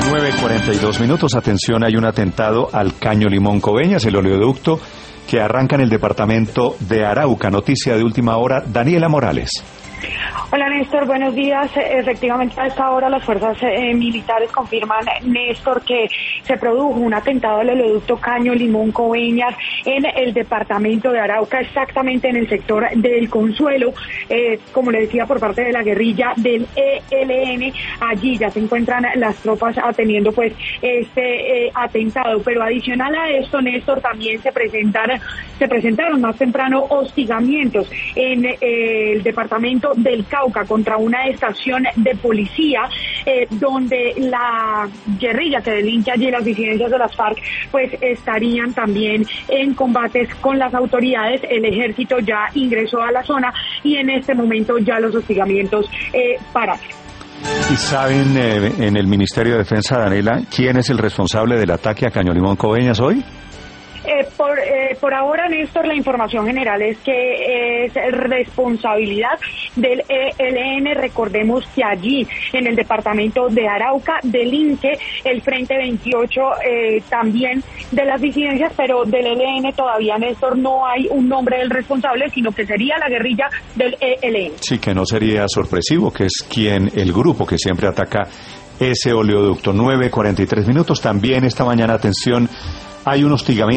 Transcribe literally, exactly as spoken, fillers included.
nueve cuarenta y dos minutos, atención, hay un atentado al Caño Limón Coveñas, el oleoducto que arranca en el departamento de Arauca. Noticia de última hora, Daniela Morales. Hola Néstor, buenos días. Efectivamente, a esta hora las fuerzas eh, militares confirman, Néstor, que se produjo un atentado al oleoducto Caño Limón Coveñas en el departamento de Arauca, exactamente en el sector del Consuelo, eh, como le decía, por parte de la guerrilla del E L N. Allí ya se encuentran las tropas atendiendo pues este eh, atentado, pero adicional a esto, Néstor, también se presentaron, se presentaron más temprano hostigamientos en eh, el departamento del Cauca contra una estación de policía, eh, donde la guerrilla que delinque allí, las disidencias de las FARC, pues estarían también en combates con las autoridades. El ejército ya ingresó a la zona y en este momento ya los hostigamientos eh, paran. ¿Y saben eh, en el Ministerio de Defensa, Daniela, quién es el responsable del ataque a Caño Limón Coveñas hoy? Eh, por, eh, por ahora, Néstor, la información general es que es responsabilidad del E L N. Recordemos que allí, en el departamento de Arauca, delinque el Frente veintiocho, eh, también de las disidencias, pero del E L N todavía, Néstor, no hay un nombre del responsable, sino que sería la guerrilla del E L N. Sí, que no sería sorpresivo, que es quien, el grupo que siempre ataca ese oleoducto. nueve cuarenta y tres minutos. También esta mañana, atención, hay un hostigamiento